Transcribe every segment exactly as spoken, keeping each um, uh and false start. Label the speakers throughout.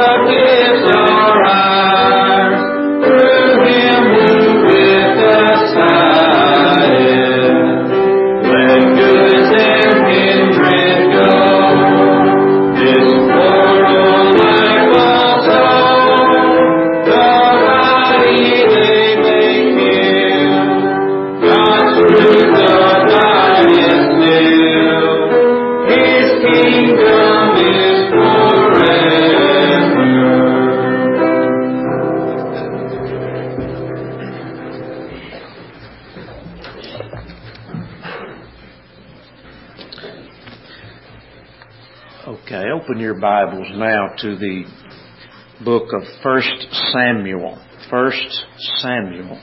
Speaker 1: Open your Bibles now to the book of First Samuel. First Samuel.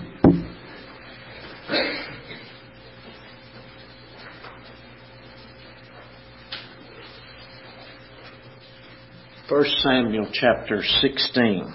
Speaker 1: First Samuel chapter sixteen.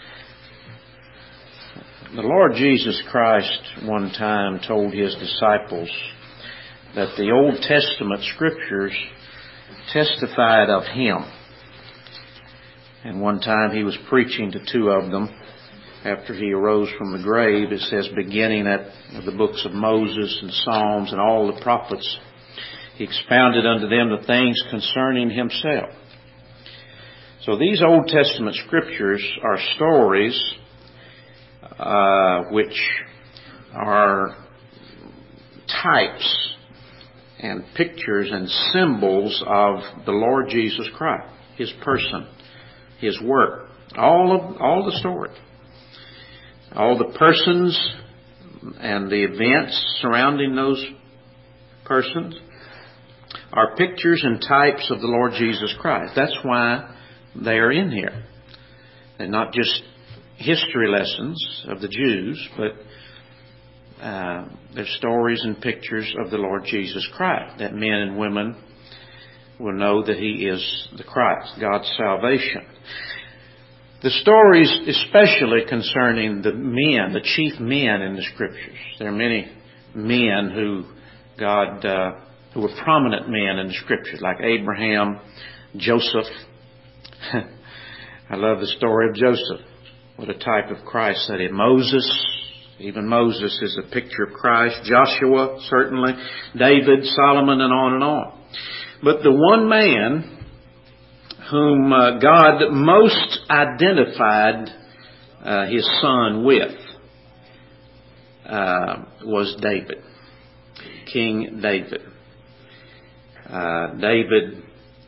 Speaker 1: The Lord Jesus Christ one time told His disciples that the Old Testament scriptures testified of Him. And one time He was preaching to two of them after He arose from the grave. It says, beginning at the books of Moses and Psalms and all the prophets, He expounded unto them the things concerning Himself. So these Old Testament scriptures are stories uh, which are types and pictures and symbols of the Lord Jesus Christ, His person, His work, all of all the story, all the persons and the events surrounding those persons are pictures and types of the Lord Jesus Christ. That's why they are in here. They're not just history lessons of the Jews, but Uh, they're stories and pictures of the Lord Jesus Christ, that men and women will know that He is the Christ, God's salvation. The stories especially concerning the men, the chief men in the Scriptures. There are many men who God, uh, who were prominent men in the Scriptures, like Abraham, Joseph. I love the story of Joseph. What a type of Christ that is. Moses. Even Moses is a picture of Christ. Joshua, certainly. David, Solomon, and on and on. But the one man whom uh, God most identified uh, His Son with uh, was David. King David. Uh, David,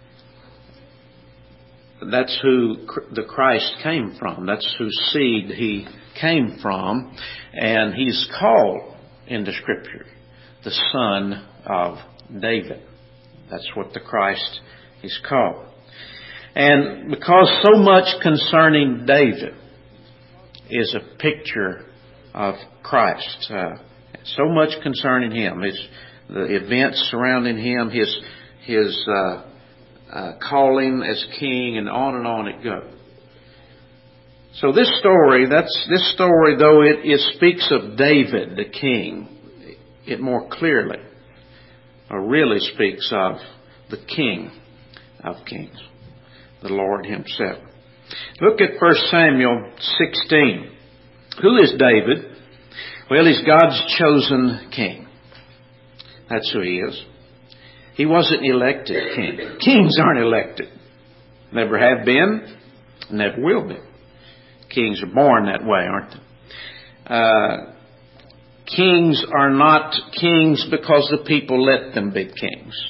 Speaker 1: that's who the Christ came from. That's whose seed He came from. And He's called in the Scripture the Son of David. That's what the Christ is called. And because so much concerning David is a picture of Christ, uh, so much concerning Him, his, the events surrounding Him, His, his uh, uh, calling as King, and on and on it goes. So this story, that's this story, though it, it speaks of David, the king, it more clearly, or really speaks of the King of Kings, the Lord Himself. Look at First Samuel sixteen. Who is David? Well, he's God's chosen king. That's who he is. He wasn't elected king. Kings aren't elected. Never have been, never will be. Kings are born that way, aren't they? Uh, kings are not kings because the people let them be kings.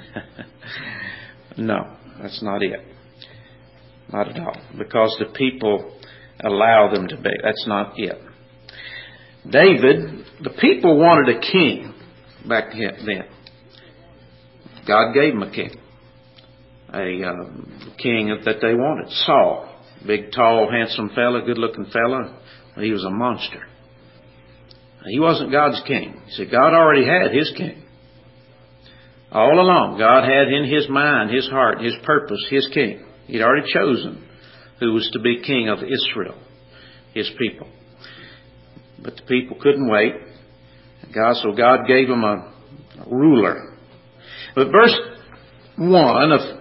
Speaker 1: No, that's not it. Not at all. Because the people allow them to be. That's not it. David, the people wanted a king back then. God gave them a king. A uh, king that they wanted. Saul. Big, tall, handsome fella, good-looking fella. He was a monster. He wasn't God's king. See, God already had His king. All along, God had in His mind, His heart, His purpose, His king. He'd already chosen who was to be king of Israel, His people. But the people couldn't wait. God, so God gave them a, a ruler. But verse one of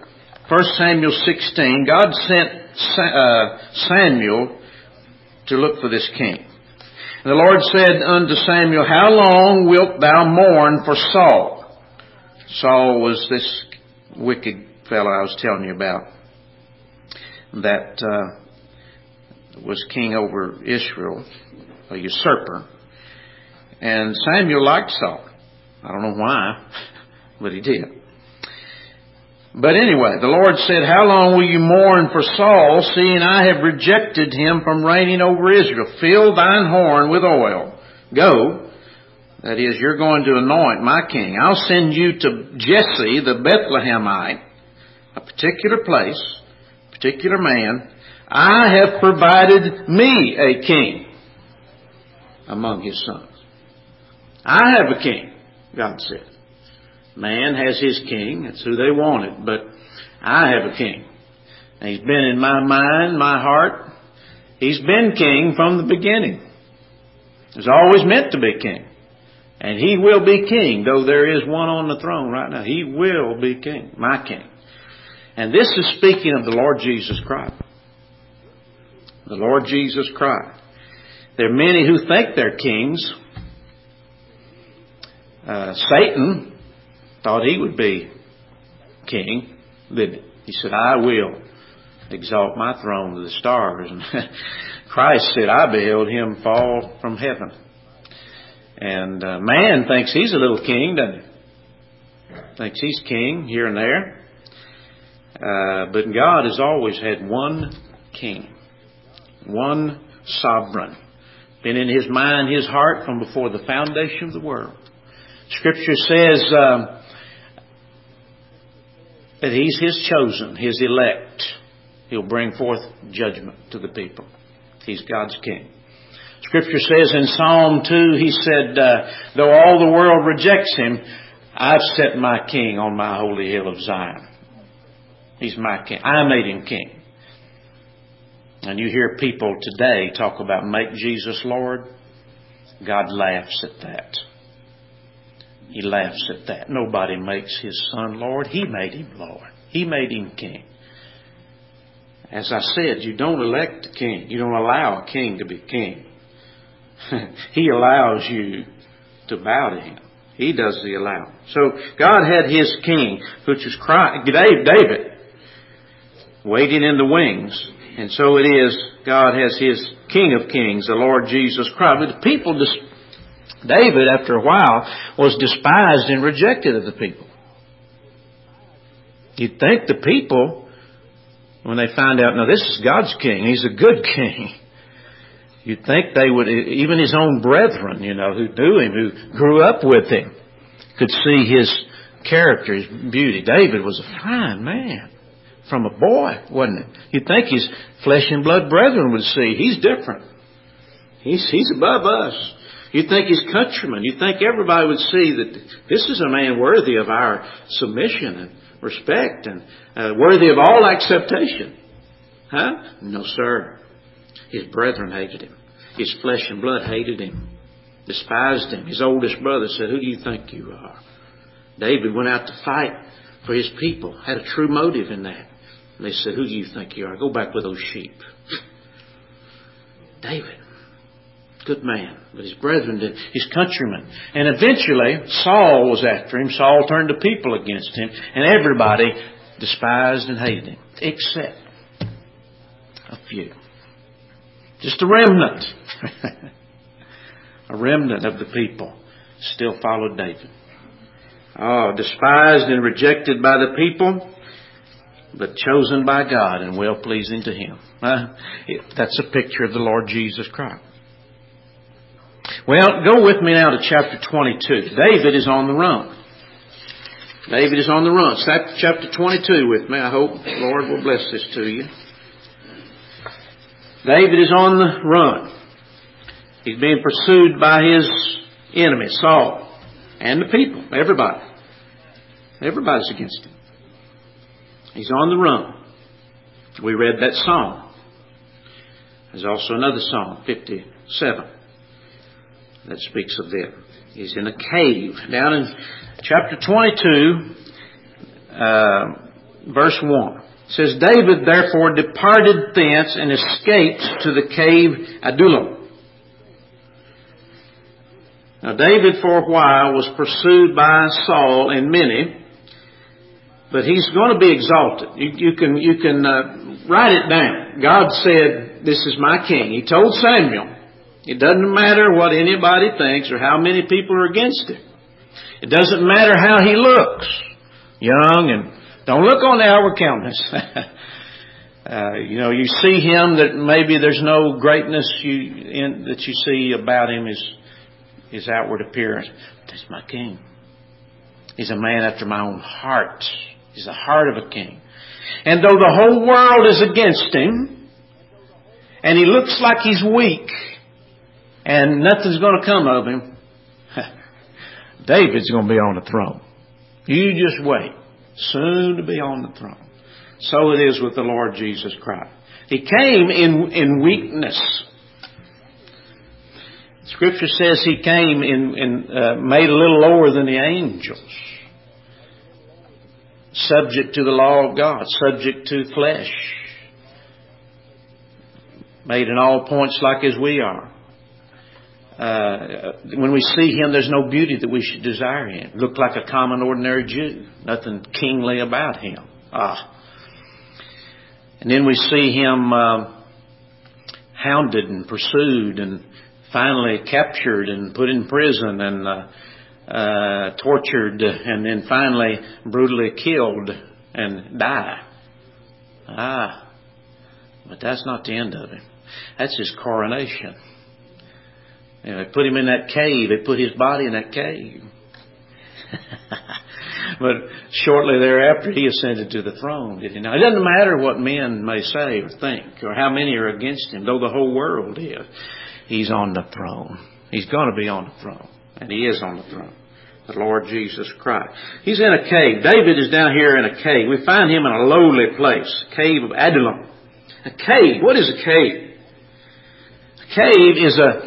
Speaker 1: First Samuel sixteen, God sent uh, Samuel to look for this king. And the Lord said unto Samuel, How long wilt thou mourn for Saul? Saul was this wicked fellow I was telling you about that uh, was king over Israel, a usurper. And Samuel liked Saul. I don't know why, but he did. But anyway, the Lord said, How long will you mourn for Saul, seeing I have rejected him from reigning over Israel? Fill thine horn with oil. Go. That is, you're going to anoint my king. I'll send you to Jesse the Bethlehemite, a particular place, a particular man. I have provided me a king among his sons. I have a king, God said. Man has his king. That's who they wanted. But I have a king. And he's been in my mind, my heart. He's been king from the beginning. He's always meant to be king. And he will be king, though there is one on the throne right now. He will be king, my king. And this is speaking of the Lord Jesus Christ. The Lord Jesus Christ. There are many who think they're kings. Uh, Satan thought he would be king, didn't he? He said, I will exalt my throne to the stars. And Christ said, I beheld him fall from heaven. And uh, man thinks he's a little king, doesn't he? Thinks he's king here and there. Uh, but God has always had one king, one sovereign. Been in his mind, his heart from before the foundation of the world. Scripture says um, that he's his chosen, his elect. He'll bring forth judgment to the people. He's God's king. Scripture says in Psalm two, he said, uh, though all the world rejects him, I've set my king on my holy hill of Zion. He's my king. I made him king. And you hear people today talk about make Jesus Lord. God laughs at that. He laughs at that. Nobody makes his son Lord. He made him Lord. He made him king. As I said, you don't elect a king. You don't allow a king to be king. He allows you to bow to him. He does the allowing. So God had his king, which was Christ, David, waiting in the wings. And so it is, God has his King of Kings, the Lord Jesus Christ. But the people dis- David, after a while, was despised and rejected of the people. You'd think the people, when they find out, no, this is God's king, he's a good king, you'd think they would, even his own brethren, you know, who knew him, who grew up with him, could see his character, his beauty. David was a fine man from a boy, wasn't it? You'd think his flesh and blood brethren would see, he's different. He's, he's above us. You'd think his countrymen, you'd think everybody would see that this is a man worthy of our submission and respect and uh, worthy of all acceptation. Huh? No, sir. His brethren hated him. His flesh and blood hated him. Despised him. His oldest brother said, who do you think you are? David went out to fight for his people. Had a true motive in that. And they said, who do you think you are? Go back with those sheep. David. Good man. But his brethren did. His countrymen. And eventually, Saul was after him. Saul turned the people against him. And everybody despised and hated him. Except a few. Just a remnant. A remnant of the people still followed David. Oh, despised and rejected by the people, but chosen by God and well-pleasing to him. Uh, it, that's a picture of the Lord Jesus Christ. Well, go with me now to chapter twenty-two. David is on the run. David is on the run. Start chapter twenty-two with me. I hope the Lord will bless this to you. David is on the run. He's being pursued by his enemy, Saul, and the people, everybody. Everybody's against him. He's on the run. We read that song. There's also another song, fifty-seven, that speaks of them. He's in a cave. Down in chapter twenty-two, uh, verse one. It says, David therefore departed thence and escaped to the cave Adullam. Now David for a while was pursued by Saul and many, but he's going to be exalted. You, you can, you can uh, write it down. God said, this is my king. He told Samuel, it doesn't matter what anybody thinks or how many people are against him. It doesn't matter how he looks. Young and don't look on the outward countenance. uh, you know, you see him that maybe there's no greatness you, in, that you see about him is his outward appearance. That's my king. He's a man after my own heart. He's the heart of a king. And though the whole world is against him, and he looks like he's weak, and nothing's going to come of him, David's going to be on the throne. You just wait. Soon to be on the throne. So it is with the Lord Jesus Christ. He came in, in weakness. Scripture says he came in, in uh, made a little lower than the angels. Subject to the law of God. Subject to flesh. Made in all points like as we are. Uh, when we see him, there's no beauty that we should desire him. Looked like a common, ordinary Jew. Nothing kingly about him. Ah. And then we see him uh, hounded and pursued and finally captured and put in prison and uh, uh, tortured and then finally brutally killed and die. Ah. But that's not the end of him. That's his coronation. You know, they put him in that cave. They put his body in that cave. But shortly thereafter, he ascended to the throne, did he not? It doesn't matter what men may say or think or how many are against him, though the whole world is. He's on the throne. He's going to be on the throne. And he is on the throne. The Lord Jesus Christ. He's in a cave. David is down here in a cave. We find him in a lowly place. Cave of Adullam. A cave. What is a cave? A cave is a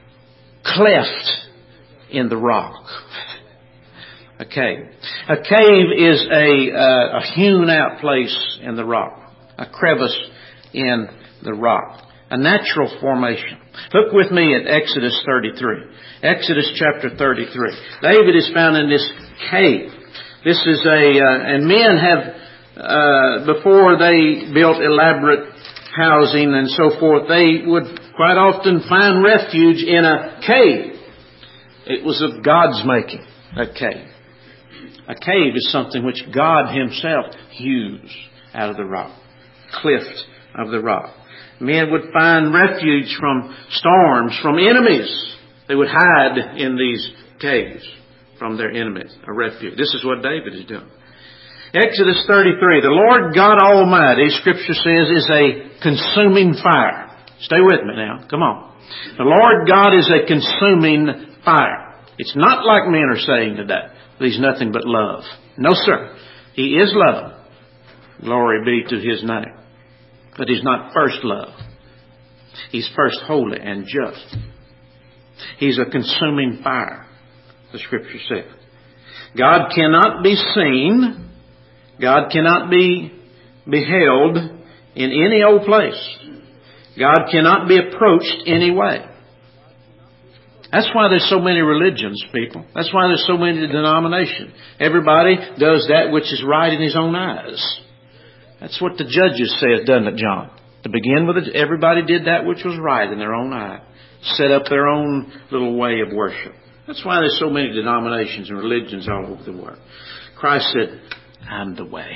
Speaker 1: cleft in the rock. A cave. A cave is a, uh, a hewn out place in the rock. A crevice in the rock. A natural formation. Look with me at Exodus thirty-three. Exodus chapter thirty-three. David is found in this cave. This is a, uh, and men have, uh, before they built elaborate housing and so forth, they would quite often find refuge in a cave. It was of God's making, a cave. A cave is something which God himself hews out of the rock. Cleft of the rock. Men would find refuge from storms, from enemies. They would hide in these caves from their enemies, a refuge. This is what David is doing. Exodus thirty-three, the Lord God Almighty, Scripture says, is a consuming fire. Stay with me now. Come on. The Lord God is a consuming fire. It's not like men are saying today. He's nothing but love. No, sir. He is love. Glory be to his name. But he's not first love. He's first holy and just. He's a consuming fire, the Scripture says. God cannot be seen. God cannot be beheld in any old place. God cannot be approached any way. That's why there's so many religions, people. That's why there's so many denominations. Everybody does that which is right in his own eyes. That's what the Judges says, doesn't it, John? To begin with, everybody did that which was right in their own eye. Set up their own little way of worship. That's why there's so many denominations and religions all over the world. Christ said, I'm the way.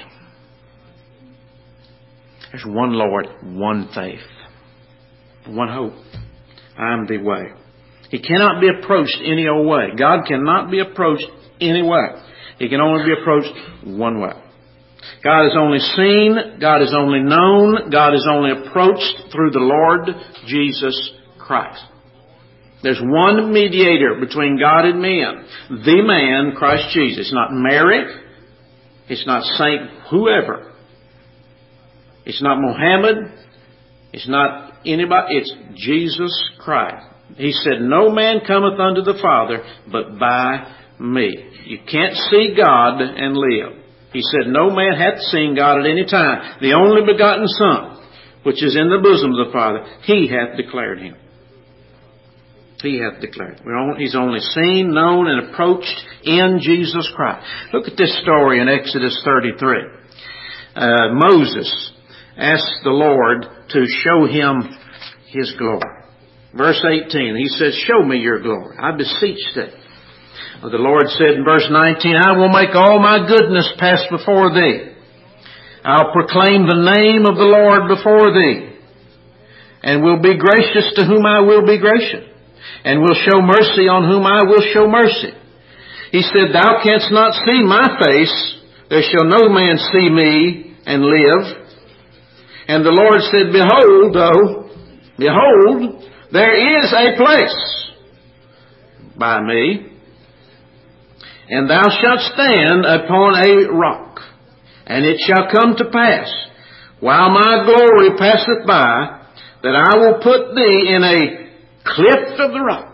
Speaker 1: There's one Lord, one faith, one hope. I'm the way. He cannot be approached any old way. God cannot be approached any way. He can only be approached one way. God is only seen, God is only known, God is only approached through the Lord Jesus Christ. There's one mediator between God and men. The man, Christ Jesus. It's not Mary. It's not Saint whoever. It's not Mohammed. It's not anybody. It's Jesus Christ. He said, no man cometh unto the Father but by me. You can't see God and live. He said, no man hath seen God at any time. The only begotten Son, which is in the bosom of the Father, He hath declared Him. He hath declared. He's only seen, known, and approached in Jesus Christ. Look at this story in Exodus thirty-three. Uh, Moses asked the Lord to show him His glory. Verse eighteen, he says, show me your glory, I beseech thee. Well, the Lord said in verse nineteen, I will make all my goodness pass before thee. I'll proclaim the name of the Lord before thee, and will be gracious to whom I will be gracious, and will show mercy on whom I will show mercy. He said, thou canst not see my face, there shall no man see me and live. And the Lord said, behold, though, behold, there is a place by me, and thou shalt stand upon a rock. And it shall come to pass, while my glory passeth by, that I will put thee in a cleft of the rock,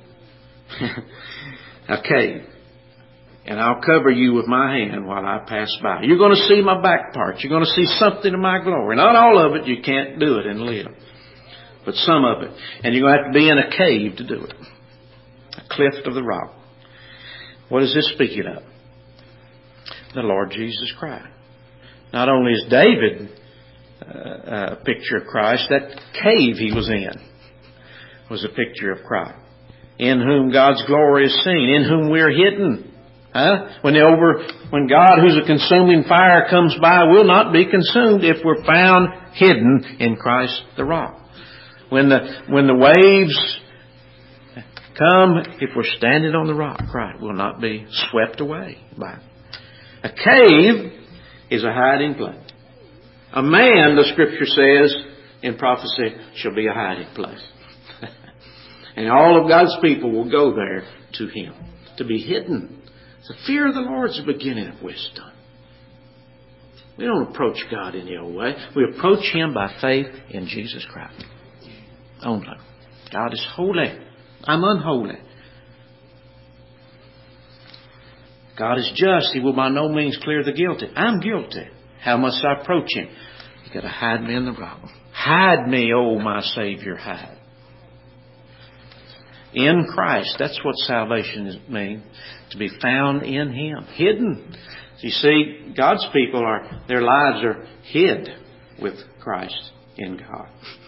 Speaker 1: a cave, and I'll cover you with my hand while I pass by. You're going to see my back parts. You're going to see something of my glory. Not all of it. You can't do it and live. But some of it. And you're going to have to be in a cave to do it. A cleft of the rock. What is this speaking of? The Lord Jesus Christ. Not only is David uh, a picture of Christ, that cave he was in was a picture of Christ. In whom God's glory is seen. In whom we're hidden. Huh? When the over, when God, who's a consuming fire, comes by, we'll not be consumed if we're found hidden in Christ the rock. When the when the waves come, if we're standing on the rock, Christ will not be swept away by it. A cave is a hiding place. A man, the Scripture says in prophecy, shall be a hiding place. And all of God's people will go there to Him, to be hidden. The fear of the Lord is the beginning of wisdom. We don't approach God any old way. We approach Him by faith in Jesus Christ. Only. God is holy. I'm unholy. God is just. He will by no means clear the guilty. I'm guilty. How must I approach Him? You've got to hide me in the rock. Hide me, oh my Savior, hide. In Christ. That's what salvation means. To be found in Him. Hidden. You see, God's people are, their lives are hid with Christ in God.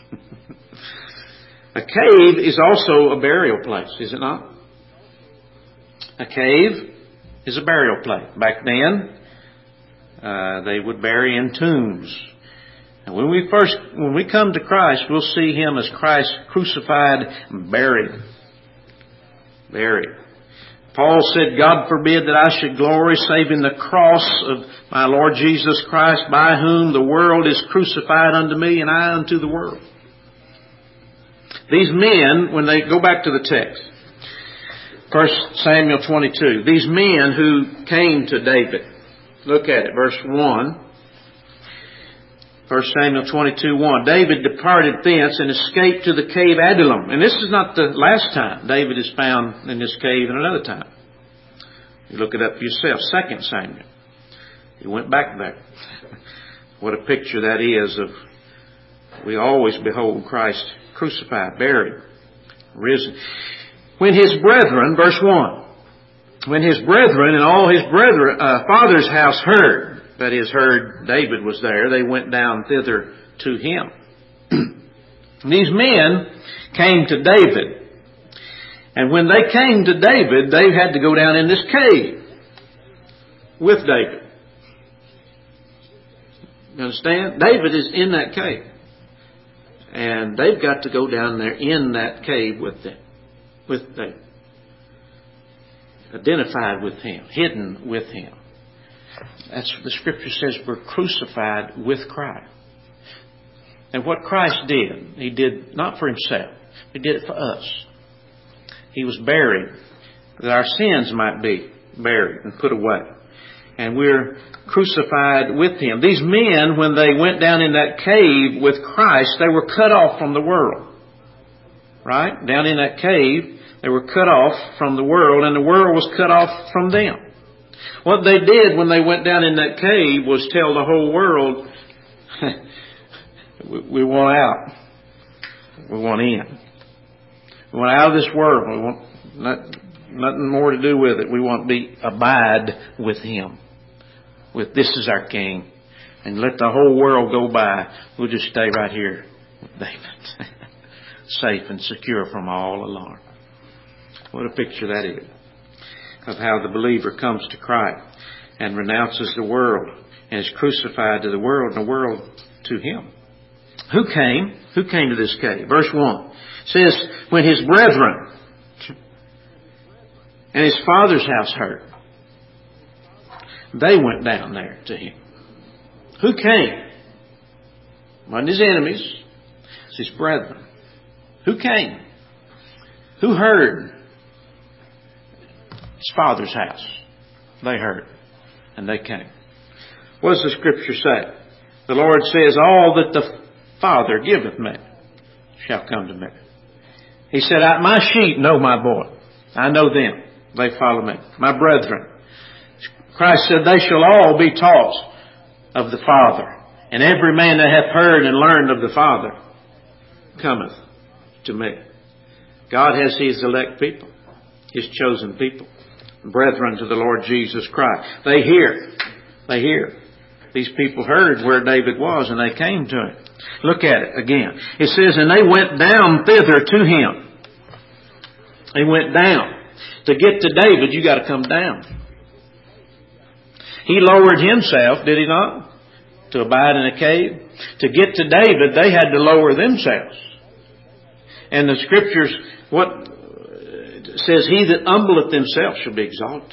Speaker 1: A cave is also a burial place, is it not? A cave is a burial place. Back then, uh, they would bury in tombs. And when we first, when we come to Christ, we'll see Him as Christ crucified and buried. Buried. Paul said, God forbid that I should glory save in the cross of my Lord Jesus Christ, by whom the world is crucified unto me and I unto the world. These men, when they go back to the text, First Samuel twenty-two, these men who came to David, look at it, verse one. First Samuel twenty-two, one. David departed thence and escaped to the cave Adullam. And this is not the last time David is found in this cave, and another time. You look it up for yourself. Second Samuel. He went back there. What a picture that is of, we always behold Christ crucified, buried, risen. When his brethren, verse one, when his brethren and all his brethren, uh, father's house heard, that is, heard David was there, they went down thither to him. These men came to David. And when they came to David, they had to go down in this cave with David. You understand? David is in that cave. And they've got to go down there in that cave with them. With David. Identified with Him. Hidden with Him. That's what the Scripture says, we're crucified with Christ. And what Christ did, He did not for Himself. He did it for us. He was buried that our sins might be buried and put away. And we're crucified with Him. These men, when they went down in that cave with Christ, they were cut off from the world. Right? Down in that cave, they were cut off from the world, and the world was cut off from them. What they did when they went down in that cave was tell the whole world, we, we want out. We want in. We want out of this world. We want not, nothing more to do with it. We want to be abide with Him. With this is our King. And let the whole world go by. We'll just stay right here with David. Safe and secure from all alarm. What a picture that is of how the believer comes to Christ and renounces the world and is crucified to the world and the world to Him. Who came? Who came to this cave? Verse one says, when his brethren and his father's house heard, they went down there to him. Who came? Wasn't his enemies. It's his brethren. Who came? Who heard? His father's house. They heard. And they came. What does the Scripture say? The Lord says, all that the Father giveth me shall come to me. He said, my sheep know my voice. I know them. They follow me. My brethren. Christ said, they shall all be taught of the Father. And every man that hath heard and learned of the Father cometh to me. God has His elect people. His chosen people. Brethren to the Lord Jesus Christ. They hear. They hear. These people heard where David was and they came to him. Look at it again. It says, and they went down thither to him. They went down. To get to David, you got to come down. He lowered himself, did he not? To abide in a cave. To get to David, they had to lower themselves. And the Scriptures, what says, he that humbleth himself shall be exalted.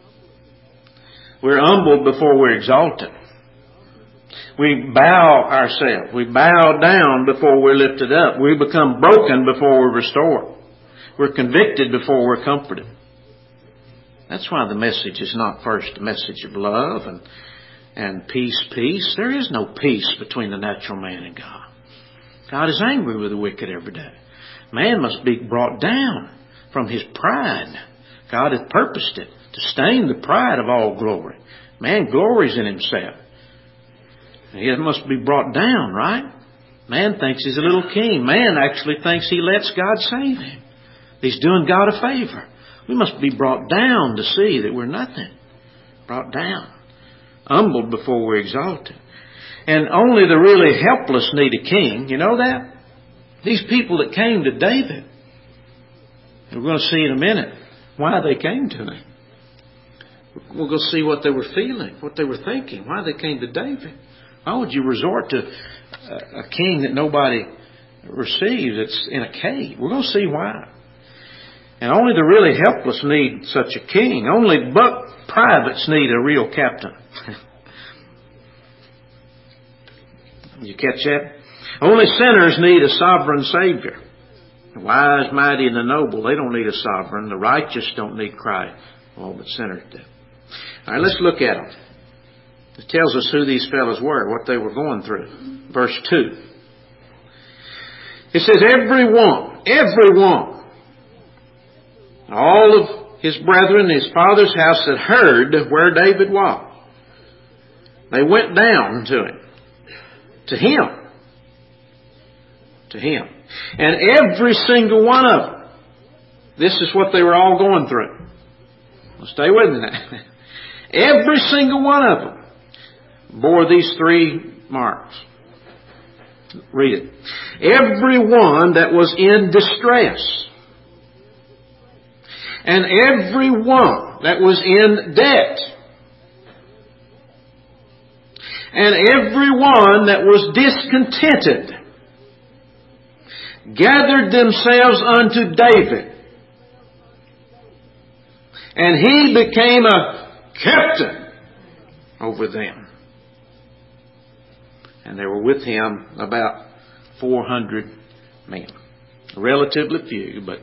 Speaker 1: We're humbled before we're exalted. We bow ourselves. We bow down before we're lifted up. We become broken before we're restored. We're convicted before we're comforted. That's why the message is not first a message of love and, and peace, peace. There is no peace between the natural man and God. God is angry with the wicked every day. Man must be brought down from his pride. God hath purposed it to stain the pride of all glory. Man glories in himself. He must be brought down, right? Man thinks he's a little king. Man actually thinks he lets God save him. He's doing God a favor. We must be brought down to see that we're nothing. Brought down. Humbled before we're exalted. And only the really helpless need a king. You know that? These people that came to David, we're going to see in a minute why they came to him. We're going to see what they were feeling, what they were thinking, why they came to David. Why would you resort to a king that nobody receives that's in a cave? We're going to see why. And only the really helpless need such a king. Only buck privates need a real captain. You catch that? Only sinners need a sovereign Savior. The wise, mighty, and the noble, they don't need a sovereign. The righteous don't need Christ. All but sinners do. All right, let's look at them. It tells us who these fellows were, what they were going through. Verse two. It says, every one, every one, all of his brethren, his father's house that heard where David was, they went down to him. To him. To him. And every single one of them, this is what they were all going through. Well, stay with me now. Every single one of them bore these three marks. Read it. Every one that was in distress. And every one that was in debt. And every one that was discontented gathered themselves unto David. And he became a captain over them. And there were with him about four hundred men. Relatively few, but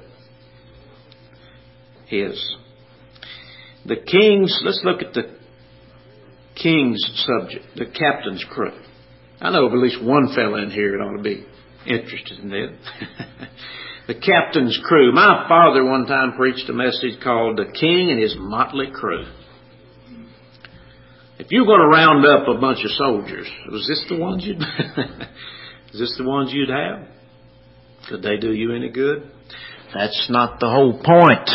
Speaker 1: his. The king's, let's look at the king's subject, the captain's crew. I know of at least one fella in here that ought to be interested in it. The captain's crew. My father one time preached a message called The King and His Motley Crew. If you're going to round up a bunch of soldiers, was this the ones you'd, is this the ones you'd have? Could they do you any good? That's not the whole point.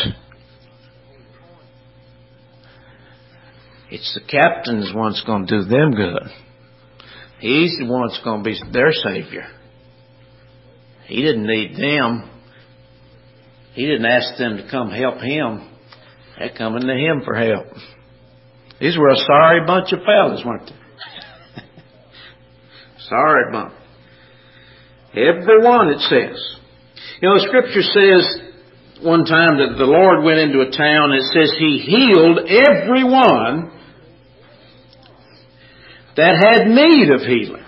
Speaker 1: It's the captain's one that's going to do them good. He's the one that's going to be their Savior. He didn't need them. He didn't ask them to come help him. They're coming to him for help. These were a sorry bunch of fellas, weren't they? Sorry bunch. Everyone, it says. You know, the Scripture says one time that the Lord went into a town. It says He healed everyone that had need of healing.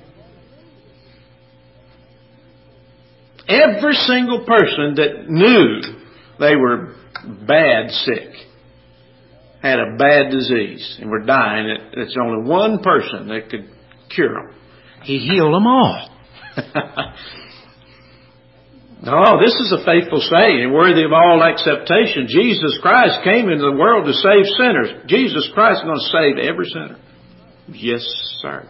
Speaker 1: Every single person that knew they were bad sick, had a bad disease, and were dying, it's only one person that could cure them. He healed them all. Oh, this is a faithful saying, worthy of all acceptation. Jesus Christ came into the world to save sinners. Jesus Christ is going to save every sinner. Yes, sir.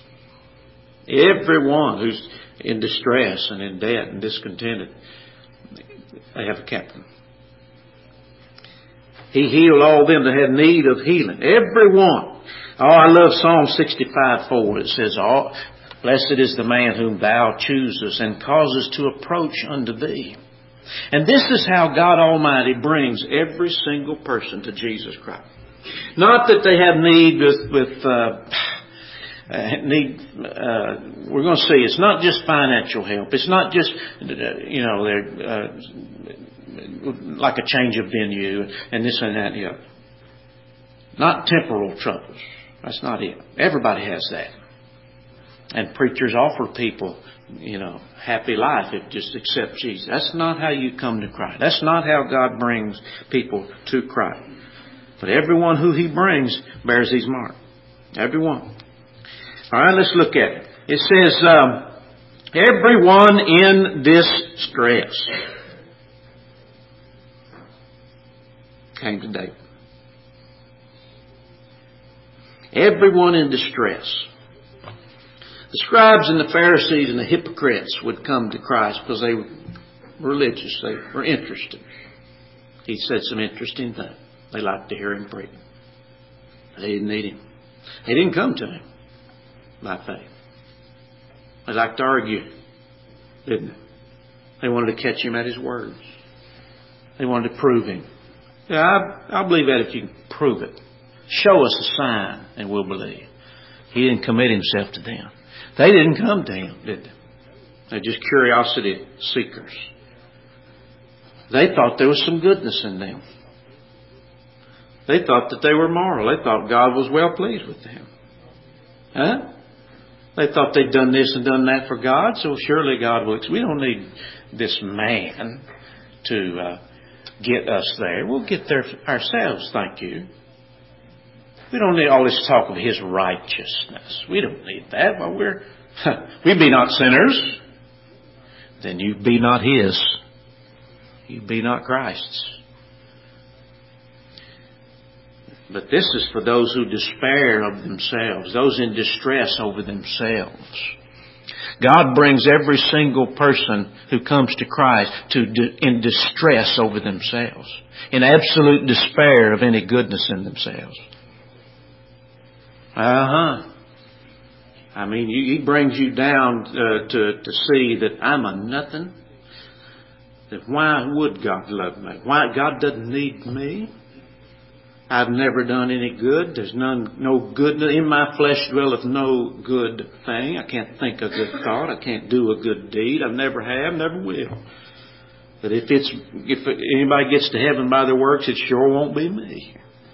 Speaker 1: Everyone who's in distress and in debt and discontented, they have a captain. He healed all them that had need of healing. Everyone. Oh, I love Psalm sixty-five four. It says, oh, blessed is the man whom thou choosest and causes to approach unto thee. And this is how God Almighty brings every single person to Jesus Christ. Not that they have need with, with uh, need. Uh, we're going to see. It's not just financial help. It's not just you know they're uh, like a change of venue and this and that. And the other. Not temporal troubles. That's not it. Everybody has that. And preachers offer people, you know, happy life if just accept Jesus. That's not how you come to Christ. That's not how God brings people to Christ. But everyone who He brings bears His mark. Everyone. All right, let's look at it. It says, um, everyone in distress came to David. Everyone in distress. The scribes and the Pharisees and the hypocrites would come to Christ because they were religious. They were interested. He said some interesting things. They liked to hear Him preach. They didn't need Him. They didn't come to Him by faith. They liked to argue, didn't they? They wanted to catch Him at His words. They wanted to prove Him. Yeah, I, I believe that if you can prove it. Show us a sign and we'll believe. He didn't commit Himself to them. They didn't come to Him, did they? They're just curiosity seekers. They thought there was some goodness in them. They thought that they were moral. They thought God was well pleased with them. Huh? They thought they'd done this and done that for God, so surely God will. We don't need this man to uh, get us there. We'll get there ourselves, thank you. We don't need all this talk of His righteousness. We don't need that. Well, we're, we be not sinners. Then you be not His. You be not Christ's. But this is for those who despair of themselves, those in distress over themselves. God brings every single person who comes to Christ to in distress over themselves, in absolute despair of any goodness in themselves. Uh-huh. I mean, He brings you down uh, to, to see that I'm a nothing. That why would God love me? Why God doesn't need me? I've never done any good. There's none, no good. In my flesh dwelleth no good thing. I can't think a good thought. I can't do a good deed. I never have, never will. But if it's, if anybody gets to heaven by their works, it sure won't be me.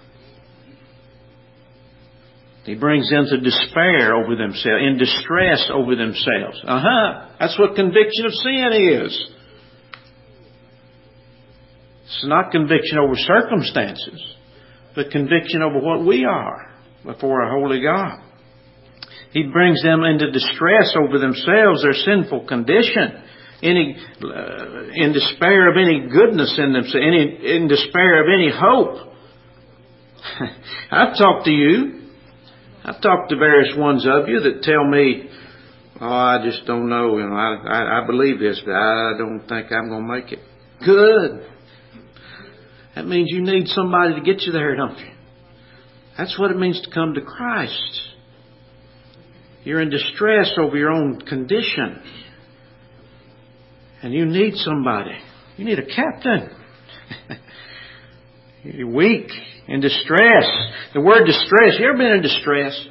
Speaker 1: He brings them to despair over themselves, in distress over themselves. Uh-huh. That's what conviction of sin is. It's not conviction over circumstances, but conviction over what we are before a holy God. He brings them into distress over themselves, their sinful condition, any uh, in despair of any goodness in themselves, any in despair of any hope. I've talked to you I've talked to various ones of you that tell me, oh, I just don't know. You know, I, I, I believe this, but I don't think I'm going to make it. Good. That means you need somebody to get you there, don't you? That's what it means to come to Christ. You're in distress over your own condition. And you need somebody. You need a captain. You're weak, in distress. The word distress, you ever been in distress?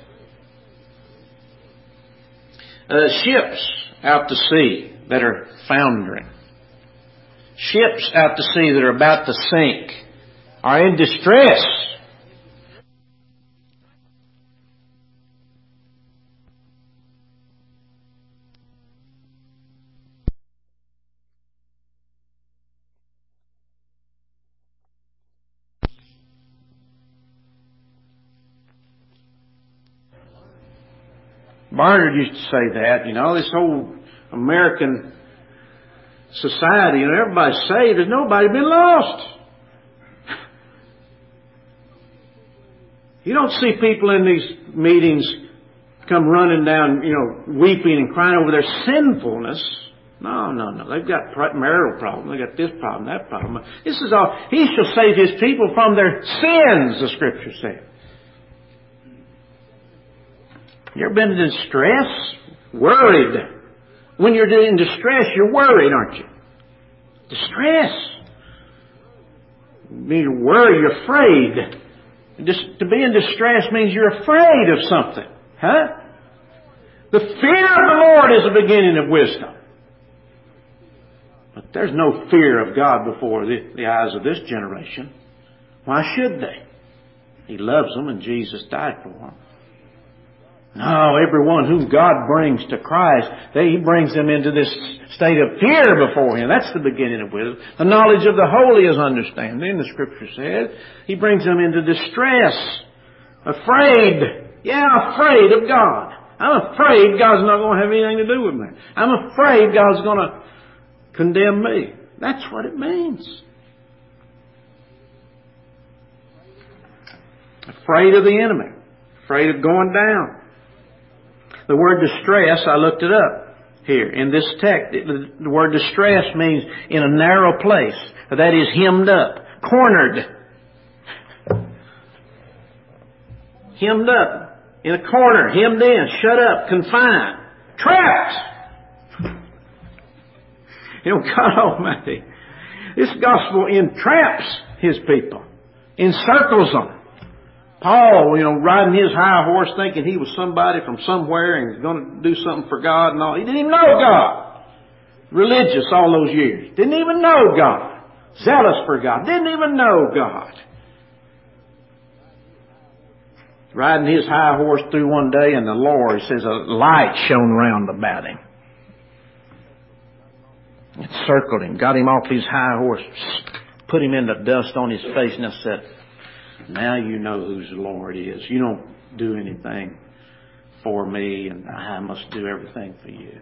Speaker 1: Uh, ships out to sea that are foundering. Ships out to sea that are about to sink are in distress. Barnard used to say that, you know, this whole American society, you know, everybody's saved, there's nobody been lost. You don't see people in these meetings come running down, you know, weeping and crying over their sinfulness. No, no, no. They've got marital problem. They've got this problem, that problem. This is all. He shall save His people from their sins, the Scripture says. You ever been in distress? Worried. When you're in distress, you're worried, aren't you? Distress. You mean you're worried, you're afraid. Just to be in distress means you're afraid of something. Huh? The fear of the Lord is the beginning of wisdom. But there's no fear of God before the, the eyes of this generation. Why should they? He loves them and Jesus died for them. No, everyone whom God brings to Christ, they, He brings them into this state of fear before Him. That's the beginning of wisdom. The knowledge of the holy is understanding, the Scripture says. He brings them into distress. Afraid. Yeah, afraid of God. I'm afraid God's not going to have anything to do with me. I'm afraid God's going to condemn me. That's what it means. Afraid of the enemy. Afraid of going down. The word distress, I looked it up here in this text. The word distress means in a narrow place. That is hemmed up, cornered. Hemmed up, in a corner, hemmed in, shut up, confined, trapped. You know, God Almighty, this gospel entraps His people, encircles them. Paul, you know, riding his high horse thinking he was somebody from somewhere and was going to do something for God and all. He didn't even know God. Religious all those years. Didn't even know God. Zealous for God. Didn't even know God. Riding his high horse through one day and the Lord, it says, a light shone round about him. It circled him, got him off his high horse, put him in the dust on his face and said, now you know who the Lord is. You don't do anything for me, and I must do everything for you.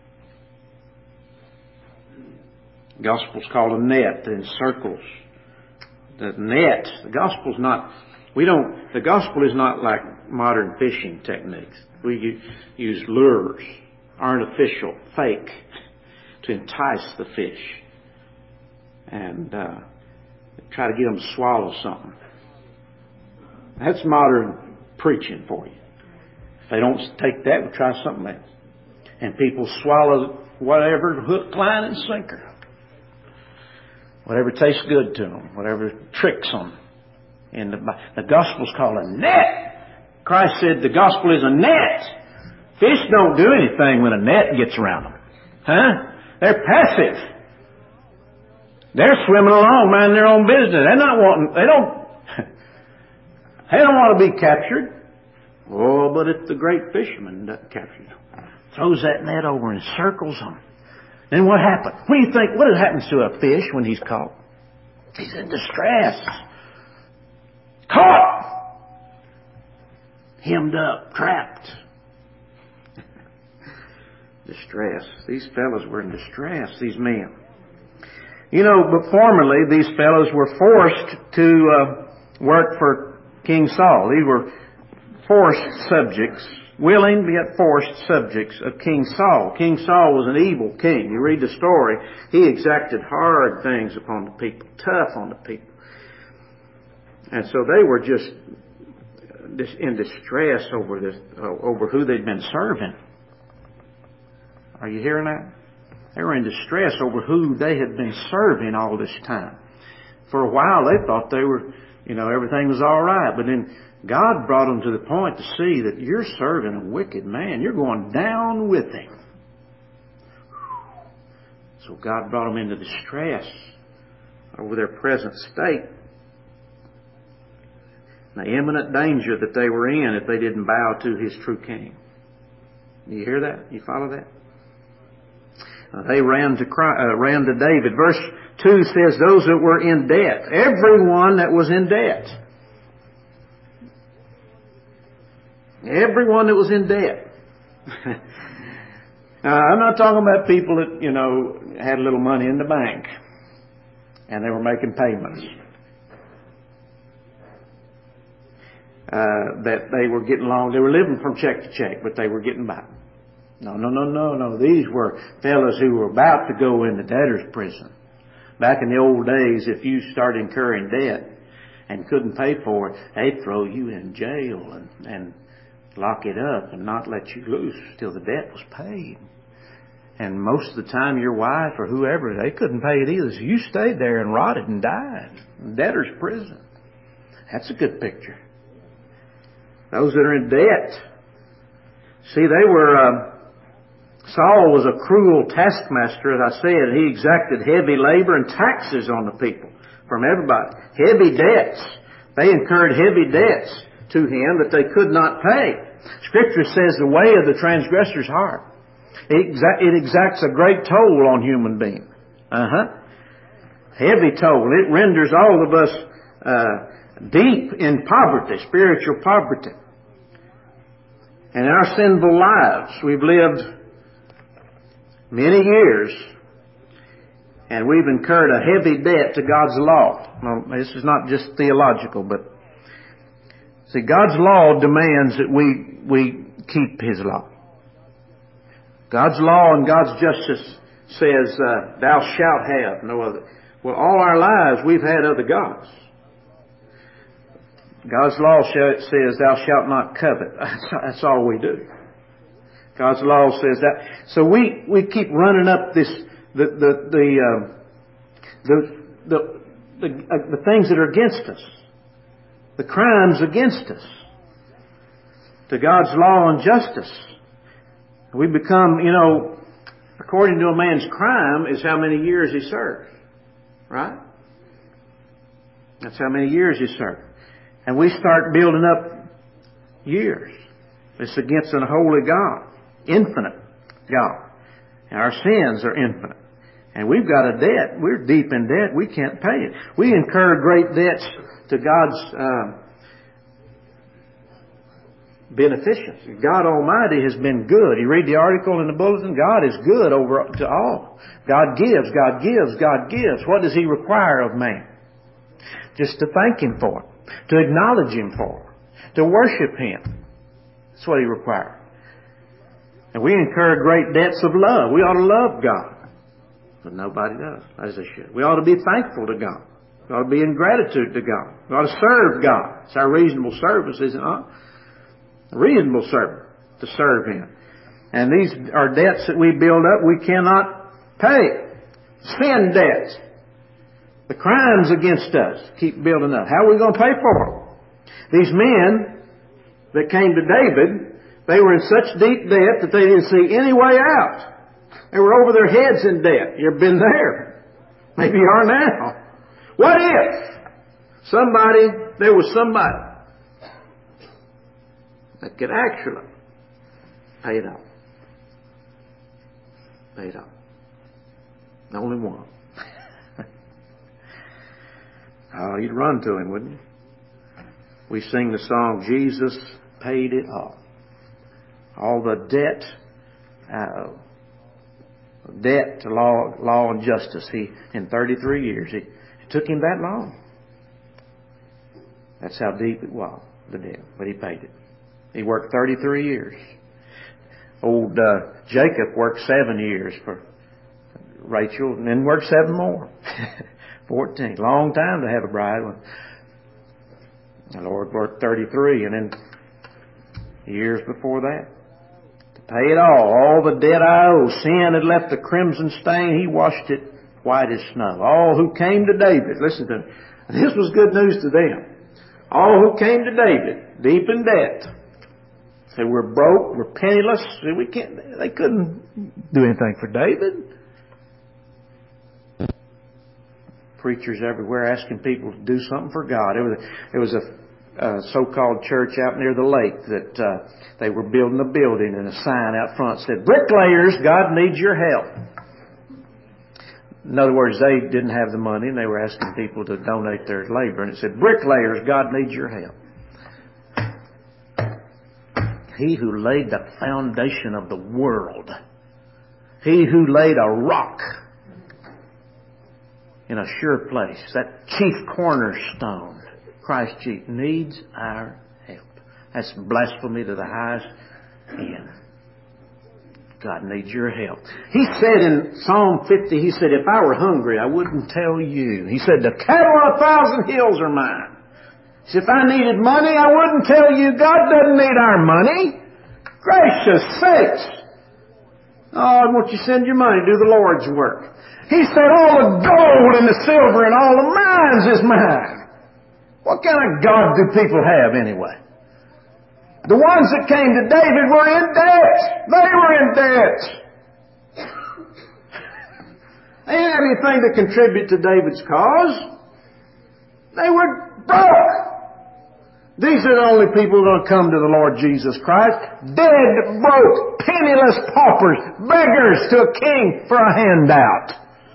Speaker 1: The gospel's called a net that encircles. The net, the gospel's not, we don't, the gospel is not like modern fishing techniques. We use lures, artificial, fake, to entice the fish. And uh, try to get them to swallow something. That's modern preaching for you. If they don't take that, we'll try something else. And people swallow whatever, hook, line, and sinker. Whatever tastes good to them. Whatever tricks them. And the, the gospel's called a net. Christ said the gospel is a net. Fish don't do anything when a net gets around them. Huh? They're passive. They're swimming along, minding their own business. They're not wanting, they don't, they don't want to be captured. Oh, but if the great fisherman doesn't capture them, throws that net over and circles them. Then what happens? What do you think? What happens to a fish when he's caught? He's in distress. Caught! Hemmed up, trapped. Distress. These fellows were in distress, these men. You know, but formerly these fellows were forced to uh, work for King Saul. These were forced subjects, willing yet forced subjects of King Saul. King Saul was an evil king. You read the story, he exacted hard things upon the people, tough on the people. And so they were just in distress over this, over who they'd been serving. Are you hearing that? They were in distress over who they had been serving all this time. For a while they thought they were, you know, everything was all right. But then God brought them to the point to see that you're serving a wicked man. You're going down with him. So God brought them into distress over their present state. The imminent danger that they were in if they didn't bow to his true king. You hear that? You follow that? Uh, they ran to Christ, uh, ran to David. Verse two says, those that were in debt. Everyone that was in debt. Everyone that was in debt. uh, I'm not talking about people that, you know, had a little money in the bank and they were making payments. Uh, that they were getting along. They were living from check to check, but they were getting by. No, no, no, no, no. These were fellas who were about to go into debtor's prison. Back in the old days, if you started incurring debt and couldn't pay for it, they'd throw you in jail and, and lock it up and not let you loose till the debt was paid. And most of the time, your wife or whoever, they couldn't pay it either. So you stayed there and rotted and died. Debtor's prison. That's a good picture. Those that are in debt. See, they were, uh, Saul was a cruel taskmaster, as I said. He exacted heavy labor and taxes on the people from everybody. Heavy debts. They incurred heavy debts to him that they could not pay. Scripture says the way of the transgressor's heart. It, exa- it exacts a great toll on human beings. Uh-huh. Heavy toll. It renders all of us, uh, deep in poverty, spiritual poverty. And in our sinful lives, we've lived many years and we've incurred a heavy debt to God's law. Now, this is not just theological, but see, God's law demands that we, we keep His law. God's law and God's justice says, uh, thou shalt have no other. Well, all our lives we've had other gods. God's law says, thou shalt not covet. That's all we do. God's law says that. So we, we keep running up this, the, the, the, uh, the, the, the, uh, the things that are against us. The crimes against us. To God's law and justice. We become, you know, according to a man's crime is how many years he served. Right? That's how many years he served. And we start building up years. It's against an holy God. Infinite God. And our sins are infinite. And we've got a debt. We're deep in debt. We can't pay it. We incur great debts to God's uh, beneficence. God Almighty has been good. You read the article in the bulletin, God is good over to all. God gives, God gives, God gives. What does He require of man? Just to thank Him for it. To acknowledge Him for it. To worship Him. That's what He requires. And we incur great debts of love. We ought to love God. But nobody does, as they should. We ought to be thankful to God. We ought to be in gratitude to God. We ought to serve God. It's our reasonable service, isn't it? A reasonable service to serve Him. And these are debts that we build up we cannot pay. Sin debts. The crimes against us keep building up. How are we going to pay for them? These men that came to David, they were in such deep debt that they didn't see any way out. They were over their heads in debt. You've been there. Maybe you are now. What if somebody, there was somebody that could actually pay it off? Pay it off. Only one. Oh, you'd run to Him, wouldn't you? We sing the song, Jesus paid it all. All the debt, uh, debt to law, law and justice. He, in thirty-three years, he, it took Him that long. That's how deep it was, the debt. But He paid it. He worked thirty-three years. Old uh, Jacob worked seven years for Rachel, and then worked seven more. Fourteen. Long time to have a bride. The Lord worked thirty-three, and then years before that. To pay it all. All the debt I owe. Sin had left a crimson stain. He washed it white as snow. All who came to David, listen to me. This was good news to them. All who came to David, deep in debt, said, we're broke, we're penniless. We can't, they couldn't do anything for David. Preachers everywhere asking people to do something for God. It was a, it was a uh, so-called church out near the lake that uh, they were building a building, and a sign out front said, bricklayers, God needs your help. In other words, they didn't have the money, and they were asking people to donate their labor. And it said, bricklayers, God needs your help. He who laid the foundation of the world, he who laid a rock in a sure place, that chief cornerstone, Christ Jesus, needs our help. That's blasphemy to the highest end. God needs your help. He said in Psalm fifty, he said, if I were hungry, I wouldn't tell you. He said, the cattle on a thousand hills are mine. He said, if I needed money, I wouldn't tell you. God doesn't need our money. Gracious sakes. Oh, won't you send your money, do the Lord's work. He said, all the gold and the silver and all the mines is mine. What kind of God do people have anyway? The ones that came to David were in debt. They were in debt. They didn't have anything to contribute to David's cause. They were broke. These are the only people who are going to come to the Lord Jesus Christ. Dead, broke, penniless paupers, beggars to a king for a handout.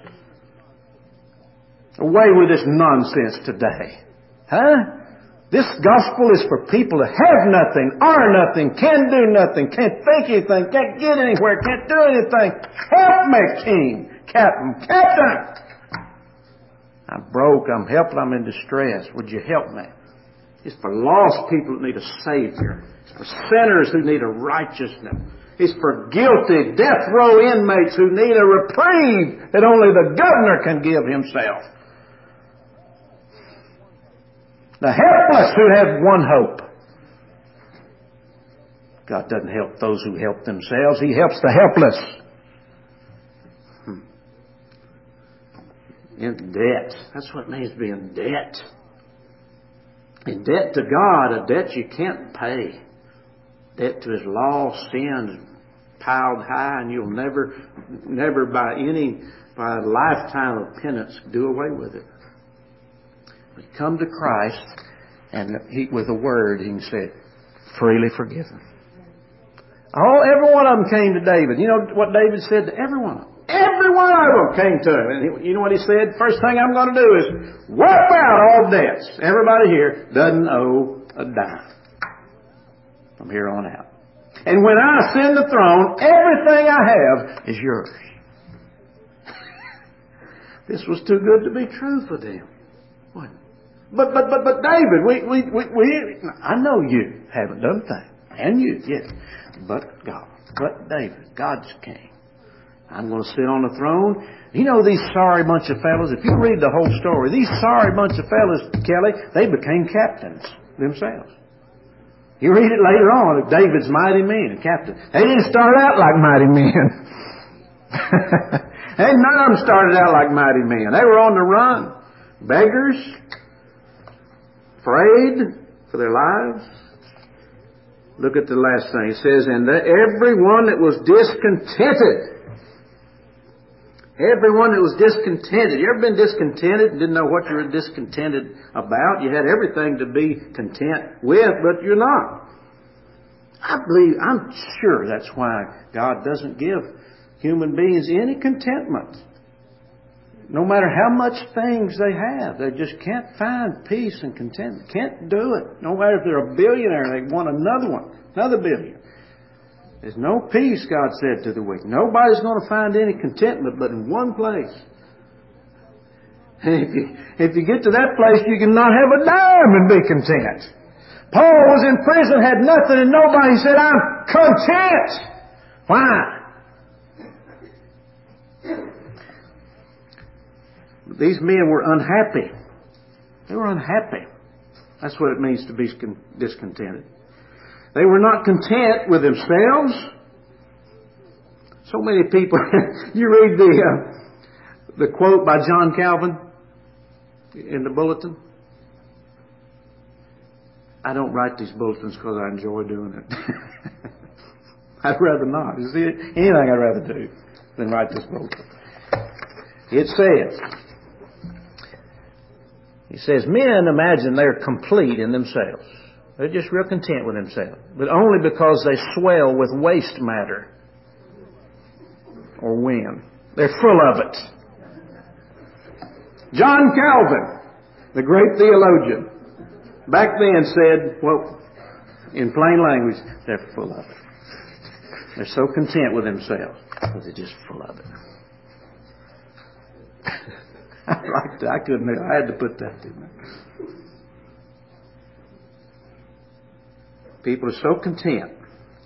Speaker 1: Away with this nonsense today. Huh? This gospel is for people who have nothing, are nothing, can do nothing, can't think anything, can't get anywhere, can't do anything. Help me, King, Captain, Captain! I'm broke, I'm helpless, I'm in distress. Would you help me? It's for lost people that need a Savior. It's for sinners who need a righteousness. It's for guilty death row inmates who need a reprieve that only the governor can give himself. The helpless who have one hope. God doesn't help those who help themselves. He helps the helpless. Hmm. In debt. That's what it means to be in debt. In debt to God, a debt you can't pay. Debt to His law, sin piled high, and you'll never, never by any, by a lifetime of penance, do away with it. But come to Christ, and he, with a word, He can say, freely forgiven. Oh, every one of them came to David. You know what David said to every one of them? Every one of them came to him. And he, you know what he said? First thing I'm going to do is wipe out all debts. Everybody here doesn't owe a dime from here on out. And when I ascend the throne, everything I have is yours. This was too good to be true for them. What? But, but, but, but David, we, we, we, we, I know you haven't done a thing. And you, yes. But God. But David, God's king. I'm going to sit on the throne. You know these sorry bunch of fellows, if you read the whole story, these sorry bunch of fellows, Kelly, they became captains themselves. You read it later on of David's mighty men and captains. They didn't start out like mighty men. And none of them started out like mighty men. They were on the run. Beggars. Afraid for their lives. Look at the last thing. It says, and everyone that was discontented. Everyone that was discontented. You ever been discontented and didn't know what you were discontented about? You had everything to be content with, but you're not. I believe, I'm sure that's why God doesn't give human beings any contentment. No matter how much things they have, they just can't find peace and contentment. Can't do it. No matter if they're a billionaire, they want another one, another billion. There's no peace, God said to the wicked. Nobody's going to find any contentment but in one place. And if you, if you get to that place, you cannot have a dime and be content. Paul was in prison, had nothing and nobody. He said, I'm content. Why? These men were unhappy. They were unhappy. That's what it means to be discontented. They were not content with themselves. So many people, you read the uh, the quote by John Calvin in the bulletin. I don't write these bulletins because I enjoy doing it. I'd rather not. You see, anything I'd rather do than write this bulletin. It says, he says, men imagine they're complete in themselves. They're just real content with themselves. But only because they swell with waste matter or wind. They're full of it. John Calvin, the great theologian, back then said, well, in plain language, they're full of it. They're so content with themselves because they're just full of it. I liked it. I couldn't. I had to put that in there. People are so content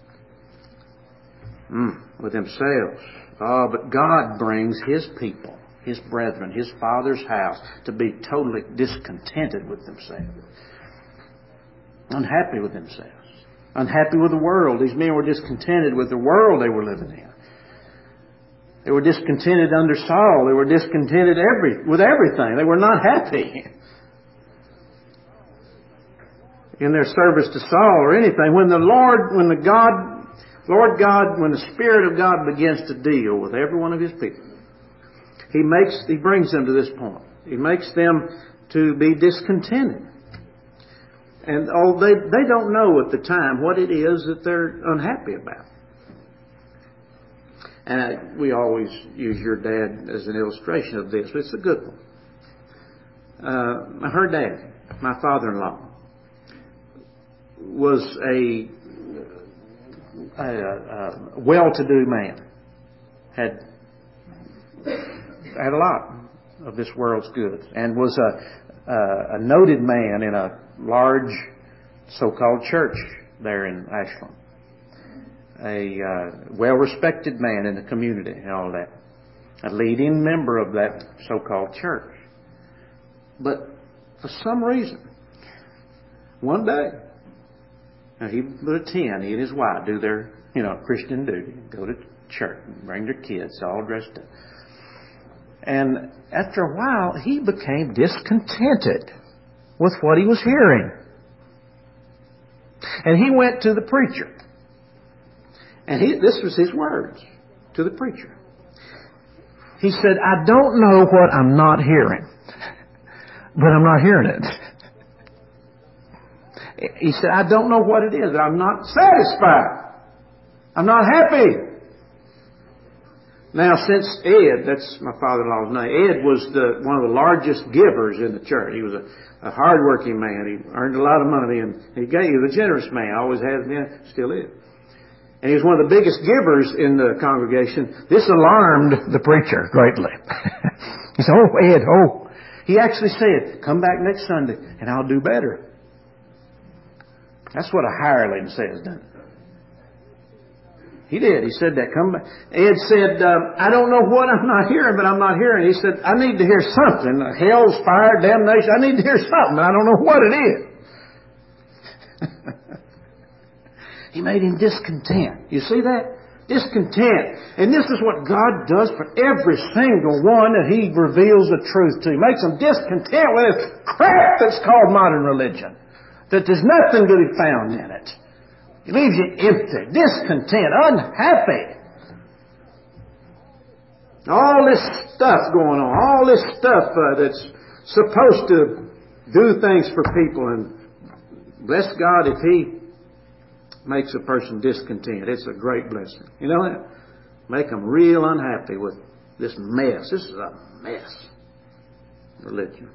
Speaker 1: mm, with themselves. Oh, but God brings His people, His brethren, His Father's house to be totally discontented with themselves. Unhappy with themselves. Unhappy with the world. These men were discontented with the world they were living in. They were discontented under Saul. They were discontented every, with everything. They were not happy in their service to Saul or anything. When the Lord, when the God, Lord God, when the Spirit of God begins to deal with every one of His people, He makes, He brings them to this point. He makes them to be discontented. And oh, they, they don't know at the time what it is that they're unhappy about. And I, we always use your dad as an illustration of this, but it's a good one. Uh, her dad, my father-in-law, was a, a, a well-to-do man. Had had a lot of this world's goods, and was a, a, a noted man in a large so-called church there in Ashland. A uh, well-respected man in the community and all that. A leading member of that so-called church. But for some reason, one day, now he would attend, he and his wife do their, you know, Christian duty, go to church, and bring their kids all dressed up. And after a while, he became discontented with what he was hearing. And he went to the preacher. And he, this was his words to the preacher. He said, I don't know what I'm not hearing, but I'm not hearing it. He said, I don't know what it is. I'm not satisfied. I'm not happy. Now, since Ed, that's my father-in-law's name, Ed was the, one of the largest givers in the church. He was a, a hard-working man. He earned a lot of money, and he gave. He was a generous man. Always has been, still is. And he was one of the biggest givers in the congregation. This alarmed the preacher greatly. He said, oh, Ed, oh. He actually said, come back next Sunday and I'll do better. That's what a hireling says, doesn't it? He did. He said that. Come back. Ed said, uh, I don't know what I'm not hearing, but I'm not hearing. He said, I need to hear something. Hell's fire, damnation. I need to hear something, but I don't know what it is. He made him discontent. You see that? Discontent. And this is what God does for every single one that He reveals the truth to. He makes them discontent with this crap that's called modern religion. That there's nothing to be found in it. It leaves you empty, discontent, unhappy. All this stuff going on. All this stuff uh, that's supposed to do things for people. And bless God if He makes a person discontent. It's a great blessing. You know that? Make them real unhappy with this mess. This is a mess. Religion.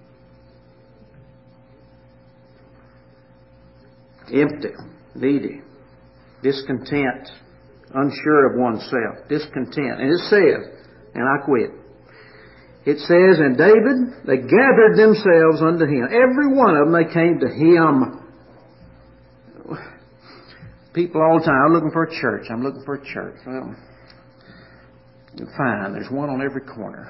Speaker 1: Empty, needy, discontent, unsure of oneself, discontent. And it says, and I quit. It says, and David, they gathered themselves unto him. Every one of them, they came to him. People all the time, I'm looking for a church. I'm looking for a church. Well, fine. There's one on every corner.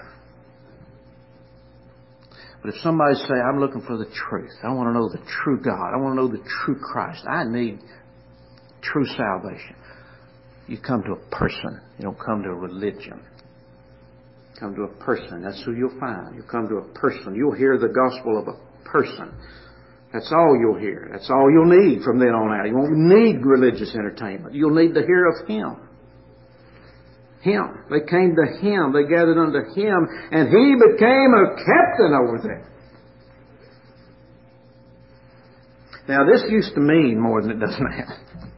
Speaker 1: But if somebody say, I'm looking for the truth. I want to know the true God. I want to know the true Christ. I need true salvation. You come to a person. You don't come to a religion. Come to a person. That's who you'll find. You'll come to a person. You'll hear the gospel of a person. That's all you'll hear. That's all you'll need from then on out. You won't need religious entertainment. You'll need to hear of Him. Him. They came to Him. They gathered unto Him. And He became a captain over them. Now this used to mean more than it does now.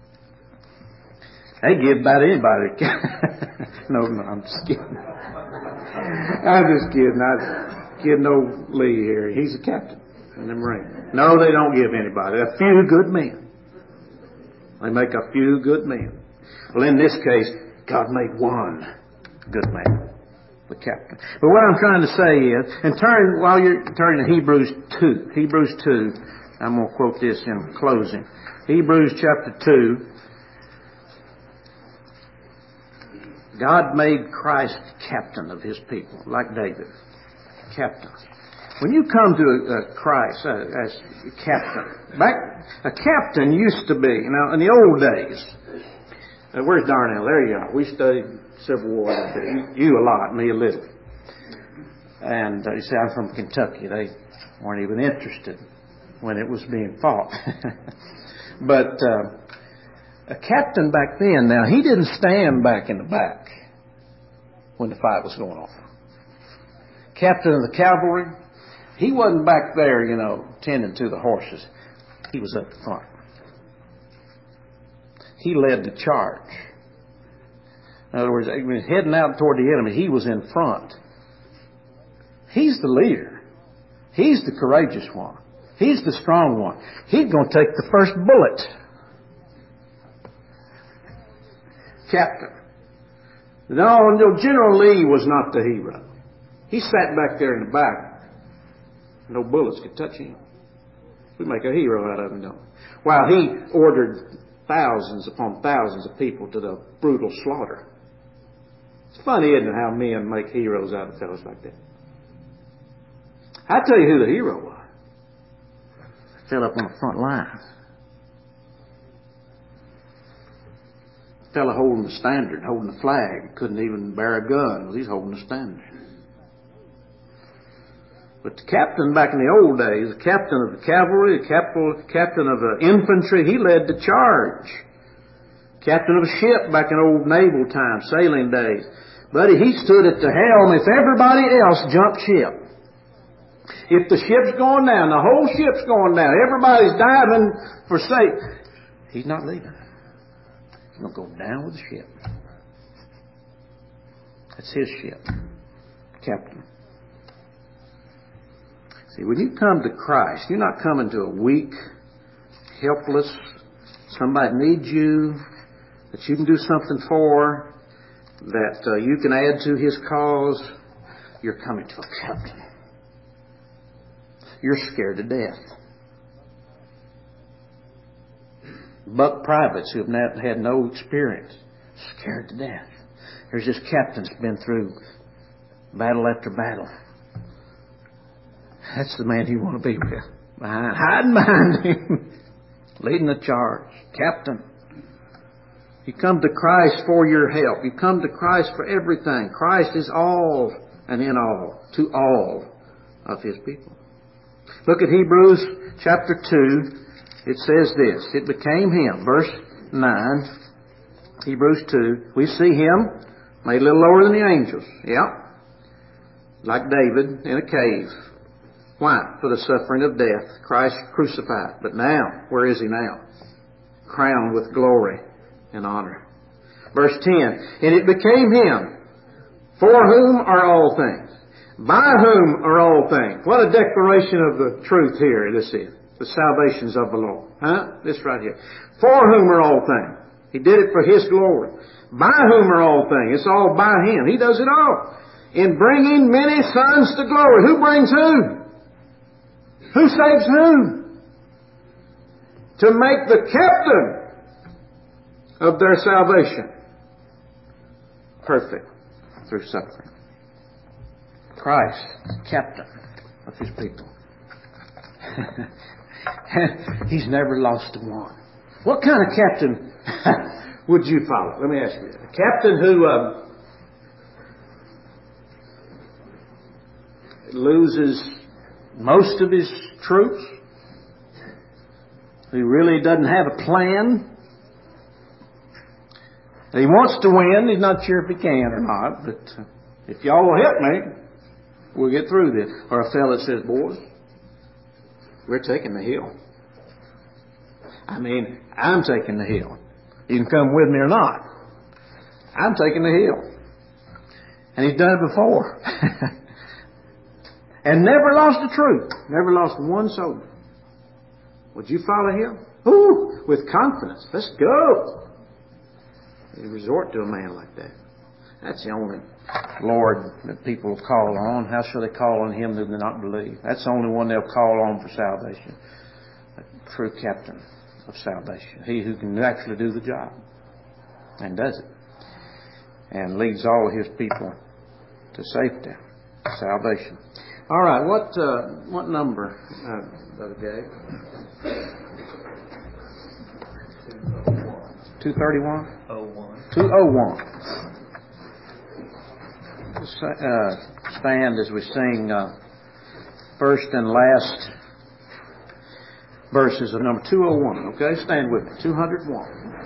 Speaker 1: They give about anybody. no, no, I'm just kidding. I'm just kidding. I'm kidding old Lee here. He's a captain in the Marine. No, they don't give anybody. A few good men. They make a few good men. Well, in this case, God made one good man, the captain. But what I'm trying to say is, and turn, while you're turning to Hebrews two, Hebrews two, I'm going to quote this in closing. Hebrews chapter two, God made Christ captain of His people, like David. Captain. When you come to a, a Christ uh, as a captain, back, a captain used to be, now in the old days, uh, where's Darnell? There you are. We studied Civil War. You, you a lot, me a little. And uh, you say, I'm from Kentucky. They weren't even interested when it was being fought. But uh, a captain back then, now he didn't stand back in the back when the fight was going on. Captain of the cavalry, he wasn't back there, you know, tending to the horses. He was up front. He led the charge. In other words, he was heading out toward the enemy. He was in front. He's the leader. He's the courageous one. He's the strong one. He's going to take the first bullet. Captain. No, no, General Lee was not the hero. He sat back there in the back. No bullets could touch him. We make a hero out of him, don't we? While he ordered thousands upon thousands of people to the brutal slaughter. It's funny, isn't it, how men make heroes out of fellows like that? I'll tell you who the hero was. Fell up on the front line. Fellow holding the standard, holding the flag, couldn't even bear a gun because he's holding the standard. But the captain back in the old days, the captain of the cavalry, the captain of the infantry, he led the charge. Captain of a ship back in old naval times, sailing days. Buddy, he stood at the helm if everybody else jumped ship. If the ship's going down, the whole ship's going down, everybody's diving for safe, he's not leaving. He's going to go down with the ship. That's his ship. Captain. See, when you come to Christ, you're not coming to a weak, helpless, somebody needs you, that you can do something for, that uh, you can add to his cause. You're coming to a captain. You're scared to death. Buck privates who have not had no experience, scared to death. There's this captain's been through battle after battle. That's the man you want to be with. Behind, hiding behind him. Leading the charge. Captain. You come to Christ for your help. You come to Christ for everything. Christ is all and in all to all of His people. Look at Hebrews chapter two. It says this. It became Him. Verse nine. Hebrews two. We see Him made a little lower than the angels. Yeah. Like David in a cave. Why? For the suffering of death. Christ crucified. But now, where is He now? Crowned with glory and honor. Verse ten. And it became Him, for whom are all things, by whom are all things. What a declaration of the truth here this is. The salvations of the Lord. Huh? This right here. For whom are all things. He did it for His glory. By whom are all things. It's all by Him. He does it all. In bringing many sons to glory. Who brings who? Who saves who? To make the captain of their salvation. Perfect through suffering. Christ, captain of His people. He's never lost one. What kind of captain would you follow? Let me ask you. A captain who uh, loses most of his troops, who really doesn't have a plan. He wants to win. He's not sure if he can or not, but uh, if y'all will help me, we'll get through this. Or a fellow that says, boys, we're taking the hill. I mean, I'm taking the hill. You can come with me or not. I'm taking the hill. And he's done it before. And never lost a troop. Never lost one soldier. Would you follow him? Ooh, with confidence. Let's go. You resort to a man like that. That's the only Lord that people call on. How shall they call on Him that do not believe? That's the only one they'll call on for salvation. A true captain of salvation. He who can actually do the job. And does it. And leads all of His people to safety. Salvation. All right, what uh, what number, uh, Brother Gabe? two thirty-one?
Speaker 2: oh one.
Speaker 1: two oh one. Uh, stand as we sing uh, first and last verses of number two oh one. Okay, stand with me. two oh one.